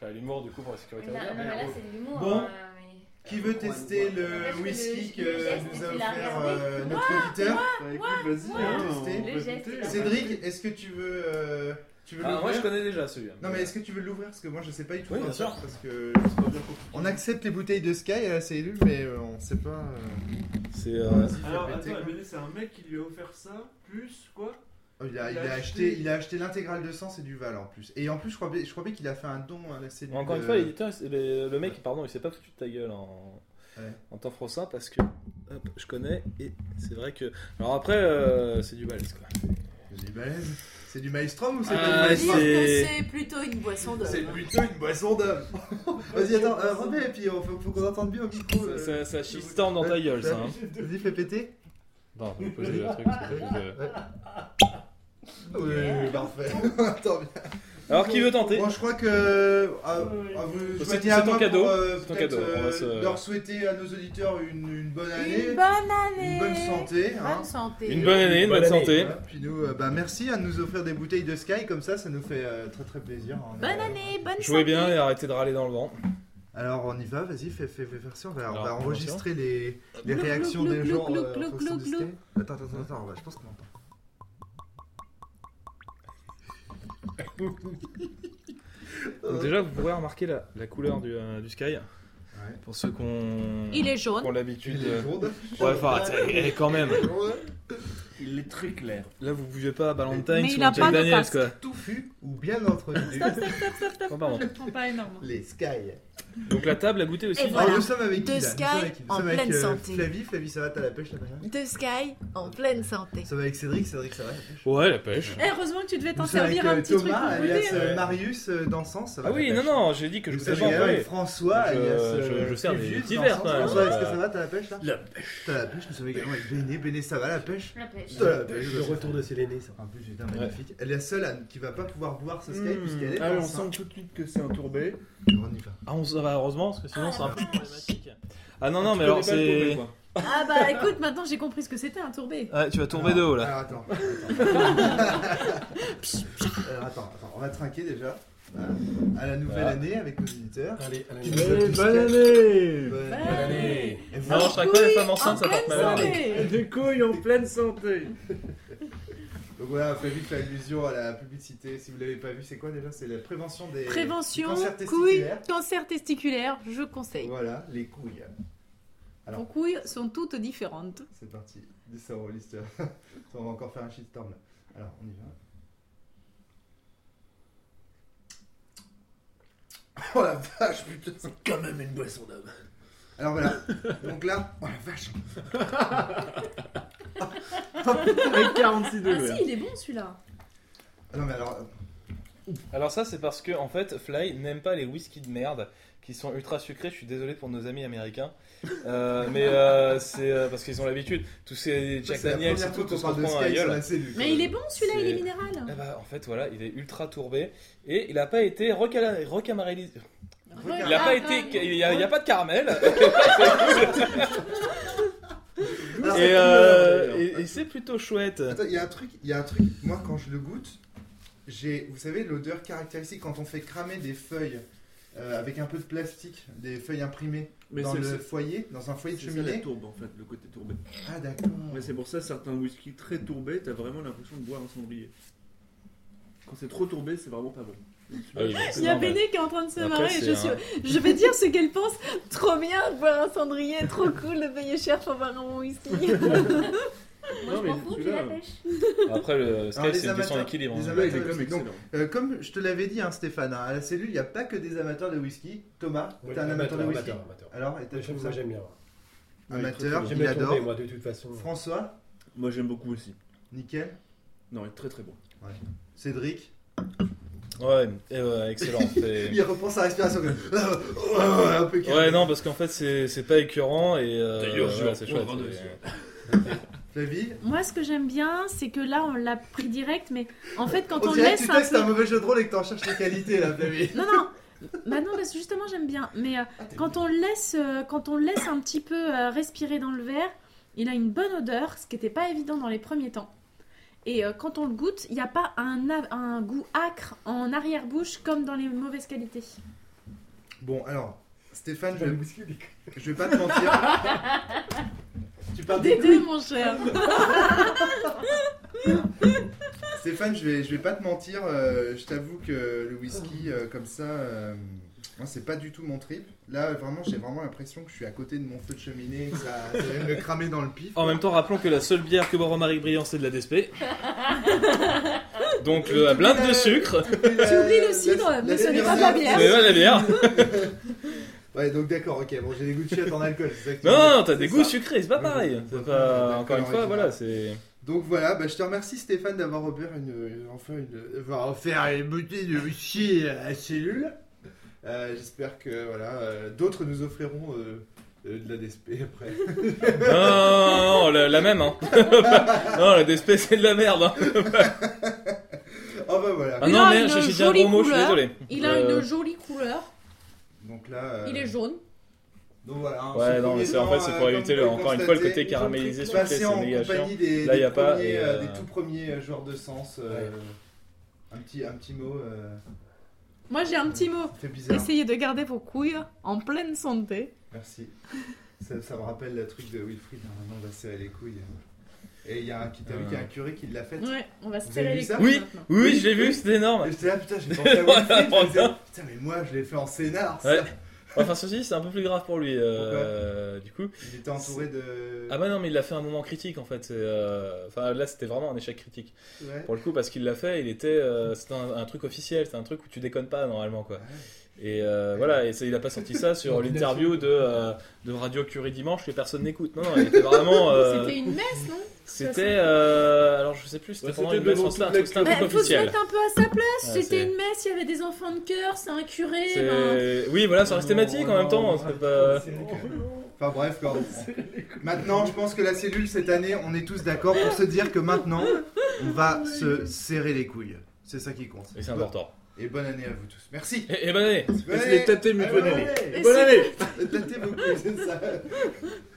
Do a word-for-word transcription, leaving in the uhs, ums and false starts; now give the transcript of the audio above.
Enfin, l'humour, du coup, pour la sécurité. Là, alimentaire, non, mais mais là, bon. c'est de l'humour. Bon. hein, mais... Qui veut tester Ouais, le parce que whisky le- que le geste, nous a tu l'as offert regardé. euh, notre auditeur? Bah écoute, vas-y, ouais. hein, Tester. on va Le geste, goûter. il a- Cédric, est-ce que tu veux, euh, tu veux Ah, l'ouvrir? moi, je connais déjà celui-là. Non, mais est-ce que tu veux l'ouvrir? Parce que moi, je sais pas du tout Oui, quoi bien faire, sûr. parce que C'est pas bien compliqué. on accepte les bouteilles de Sky à la cellule, mais euh, on sait pas. euh, C'est. euh, Vas-y, fais Alors, péter, attends, quoi. Béné, c'est un mec qui lui a offert ça, plus quoi? Oh, il, a, il il, a a acheté- acheté, il a acheté l'intégrale de Sens et du Val en plus. Et en plus, je crois, bien- je crois bien qu'il a fait un don à la cellule. Encore une euh, fois, l'éditeur, il- le le mec, pardon, il s'est pas foutu de ta gueule en, Ouais. en temps français parce que hop, je connais et c'est vrai que. Alors après, euh, c'est du balèze quoi. C'est du balèze. C'est du maelstrom ou c'est Ah, du Dire c'est- maelstrom? que c'est plutôt une boisson d'homme. C'est plutôt une boisson d'homme. Vas-y, attends, euh, remets, et puis il faut, faut qu'on entende bien au micro. Ça, euh. ça, ça shitstorm dans ta gueule, ça. Hein. Vas-y, fais péter. Non, je vais poser le truc. parce que je- Oui, parfait. Attends, bien. Alors, qui veut tenter? Bon, je crois que. Ah, ah, vous C'est- choisissez c'est à ton moi cadeau. pour, euh, C'est ton peut-être, cadeau. On va se- euh, leur souhaiter à nos auditeurs une, une bonne année. Une bonne année. Une bonne santé. Hein. Bonne santé. Une bonne année, une bonne santé. Voilà, puis nous, euh, bah, merci à nous offrir des bouteilles de Sky, comme ça, ça nous fait euh, très très plaisir. On Bonne a- année, bonne santé. Jouez bien et arrêtez de râler dans le vent. Alors on y va, vas-y, fais, fais, fais faire ça. On va, on Alors, va enregistrer les, les Glou, réactions glou, des glou, gens. glou, euh, en glou, fonction glou, du glou. Sky. Attends, attends, attends, on va- je pense qu'on entend. Donc déjà, vous pourrez remarquer la, la couleur du, euh, du Sky. Ouais. Pour ceux qui ont Il est jaune. qui ont l'habitude. Il est euh, jaune. Ouais, enfin, eh, quand même. Il est très clair. Là, vous buvez pas Valentine Mais ou il a Jack pas de Daniels, casque. quoi. Touffu ou bien entretenu. Stop, stop, stop, stop, stop. Oh, pardon. Je prends pas énorme. Les Sky. Donc la table a goûté aussi. Et Alors voilà. nous sommes avec qui De là Sky Nous sommes avec qui Nous en sommes avec, pleine euh, santé. Flavie, Flavie, ça va, t'as la pêche là derrière. De Sky en pleine santé. Nous sommes avec Cédric, Cédric, ça va la pêche. Ouais, la pêche. Eh, heureusement que tu devais t'en Nous sommes avec servir un euh, petit truc Thomas, pour alias goûter. euh, Ouais. Marius euh, dansant, ça va Ah la oui, pêche. non, non, j'ai dit que je Nous vous ai sommes pas également avec envoyé. François, Je- alias je- euh, je sers des Fulvius petits verres, dansant. quand même. François, est-ce que Euh, ça va, t'as la pêche là La pêche. T'as la pêche, nous sommes également avec Béné. Béné, ça va la pêche La pêche. T'as la pêche. Le retour de Séléné, ça. En plus, putain, magnifique. Elle est la seule Anne, qui va pas pouvoir boire ce Sky Mmh. puisqu'elle est Allez, on enceinte. sent tout de suite que c'est un tourbé. On y va. Ah, on se va heureusement, parce que sinon c'est un peu problématique. Ah non, non, Tu mais connais alors pas le tourbé, c'est. quoi. Ah bah écoute, maintenant j'ai compris ce que c'était un tourbé. Ouais, tu vas tomber de haut là. Alors attends. Attends. Alors, attends, attends, on va trinquer déjà. Voilà. À la nouvelle Voilà. année avec nos auditeurs. Allez, allez, Qui allez. nous a tous bonne fait- année. Bonne Bonne année. Et vous- Non, je traque pas les femmes En enceintes, ça porte pleine malheur. santé. Des couilles en pleine santé. Donc voilà, Flavie fait allusion à la publicité. Si vous l'avez pas vu, c'est quoi déjà? C'est la prévention des Prévention, du cancer couilles, testiculaire. cancer testiculaire, je conseille. Voilà, les couilles. Alors. Vos couilles sont toutes différentes. C'est parti. Dis ça au l'histoire. On va encore faire un shitstorm là. Alors, on y va. Oh la vache, putain. C'est quand même une boisson d'homme. Alors voilà. Donc là, oh la vache. Avec quarante-six Ah degrés. si, il est bon celui-là. Ah non mais alors. euh, Alors, ça, c'est parce que en fait, Fly n'aime pas les whisky de merde qui sont ultra sucrés. Je suis désolé pour nos amis américains. Euh, mais euh, c'est euh, parce qu'ils ont l'habitude. Tous ces ça, Jack c'est la Daniels, première c'est fois tout, qu'on tout se parle de prend dans la Sky sur gueule. la cellule. Mais il est bon celui-là, il est C'est- minéral. Eh bah, en fait, voilà, il est ultra tourbé et il a pas été recala- recaramélisé. Il a pas été, il y a, il y a pas de caramel. Alors, et, euh, et, et c'est plutôt chouette. Attends, il y a un truc, il y a un truc. Moi, quand je le goûte, j'ai, vous savez, l'odeur caractéristique quand on fait cramer des feuilles euh, avec un peu de plastique, des feuilles imprimées Mais dans c'est le c'est- foyer, dans un foyer de c'est ça la cheminée. tourbe en fait, le côté tourbé. Ah d'accord. Mais c'est pour ça certains whisky très tourbés, t'as vraiment l'impression de boire un cendrier. Quand c'est trop tourbé, c'est vraiment pas bon. Ah oui, Il y a Béné qui est en train de se Après, marrer. c'est Je, un- suis... je vais dire ce qu'elle pense. Trop bien de boire un cendrier, trop cool de payer cher pour boire un bon whisky. Moi, Non, je mais m'en fous, j'ai celui-là, la pêche. Après, le Sky, Alors, les c'est une question amateurs- d'équilibre. les hein. amateurs- Ouais, il est comme Donc, excellent. Euh, comme je te l'avais dit, hein, Stéphane, hein, à la cellule, il n'y a pas que des amateurs de whisky. Thomas, Ouais, t'es un amateur de whisky. amateur, amateur. Alors, et t'as Moi, trouvé j'aime- moi, ça j'aime bien. Amateur, J'aime il bien tourner, adore. moi, de toute façon. François, Moi j'aime beaucoup aussi. nickel. Non, il est très très bon. Cédric, Ouais, et ouais, excellent. C'est- il reprend sa respiration. comme- Ouais, un peu calme. Ouais, non, parce qu'en fait, c'est c'est pas écœurant et euh, D'ailleurs, je ouais, vais c'est en chouette. prendre un c'est- Flavie, Moi, ce que j'aime bien, c'est que là, on l'a pris direct, mais en fait, quand on, on, le dirait que laisse tu un testes peu. un mauvais jeu de rôle et que t'en cherches les qualités là, Flavie. Non, non. Bah non, parce que justement, j'aime bien. Mais euh, quand on le laisse, euh, quand on le laisse un petit peu euh, respirer dans le verre, il a une bonne odeur, ce qui n'était pas évident dans les premiers temps. Et euh, quand on le goûte, il n'y a pas un, a- un goût acre en arrière-bouche comme dans les mauvaises qualités. Bon, alors, Stéphane, je Dans le vais, whisky, des- je vais pas te mentir. Tu parles Des des deux, mon cher. Stéphane, je vais, je vais pas te mentir, euh, je t'avoue que le whisky euh, comme ça, euh, moi c'est pas du tout mon trip. Là vraiment j'ai vraiment l'impression que je suis à côté de mon feu de cheminée, que ça, ça vient de me cramer dans le pif. En même temps, rappelons que la seule bière que boit Romaric Briand, c'est de la D S P. Donc le la blinde de sucre. Tu oublies le cidre, mais ce n'est pas de la bière. C'est pas de la bière. Ouais donc d'accord, ok, bon j'ai des goûts de chiottes en alcool, c'est ça que tu Non, veux dire, non, t'as c'est des ça. goûts sucrés, c'est pas pareil. Ouais, C'est ouais, pas... ouais, Encore une d'accord, fois, ouais, voilà, c'est c'est... Donc voilà, bah, je te remercie Stéphane d'avoir offert une, enfin une, avoir offert une bouteille de whisky à cellule. Euh, J'espère que voilà, euh, d'autres nous offriront euh, euh, de la D S P après. Non, non, non, non, la, la même, hein. Non, la D S P, c'est de la merde, hein. Oh bah voilà. Ah Il non, a mais une j'ai dit un jolie gros mot, je suis couleur. désolé. Il a Euh, une jolie couleur. Donc là. euh, Il est jaune. Donc voilà. hein, Ouais, ce non, premier mais c'est en temps, fait, c'est pour euh, éviter, comme le- vous pouvez encore une fois, le constater, côté caramélisé, sucré, Passé c'est en méga chiant. compagnie des, Là, des y a pas, premiers, et, euh, euh, des tout premiers euh, joueurs de sens. euh, un petit, un petit mot. Euh, Moi, j'ai un petit mot. fait bizarre. Essayez de garder vos couilles en pleine santé. Merci. Ça, ça me rappelle le truc de Wilfried. Normalement, on va serrer les couilles. Et il y a un qui t'a vu qu'il y a un curé qui l'a fait. Ouais, on va se Vous serrer avez les vu ça couilles Oui. maintenant. Oui, Oui, je l'ai vu, oui. c'était énorme. Et j'étais là, putain, j'ai pensé à Wilfried. je me disais, putain, mais moi, je l'ai fait en scénar. Ça. Ouais. Enfin, ceci, c'est un peu plus grave pour lui. euh, du coup. Il était entouré de. Ah bah non, mais il l'a fait à un moment critique en fait. c'est, euh, Enfin là, c'était vraiment un échec critique. Ouais. Pour le coup, parce qu'il l'a fait, il était, euh, c'était un, un truc officiel, c'est un truc où tu déconnes pas normalement quoi. Et euh, voilà, et c'est- il a pas sorti ça sur Donc, l'interview de, euh, de Radio Curie Dimanche que personne n'écoute. Non, non, il était vraiment. euh, C'était une messe, non C'était. euh, alors je sais plus, c'était Ouais, pendant c'était une messe devant en cela, toute la c'était un Bah, truc faut se officiel. mettre un peu à sa place. Ouais, C'était c'est- une messe, il y avait des enfants de cœur, c'est un curé. C'est- ben, Oui, voilà, ça reste thématique en même temps. c'est pas- Enfin bref, quoi. Maintenant, je pense que la cellule, cette année, on est tous d'accord pour se dire que maintenant, on va se serrer les couilles. C'est ça qui compte. Et c'est important. Et bonne année à vous tous. Merci. Et, et bonne année. Bonne Laisse année. les tâter, mais Ah, bonne bonne année. année. Bonne année. Tâtez vos couilles, c'est ça.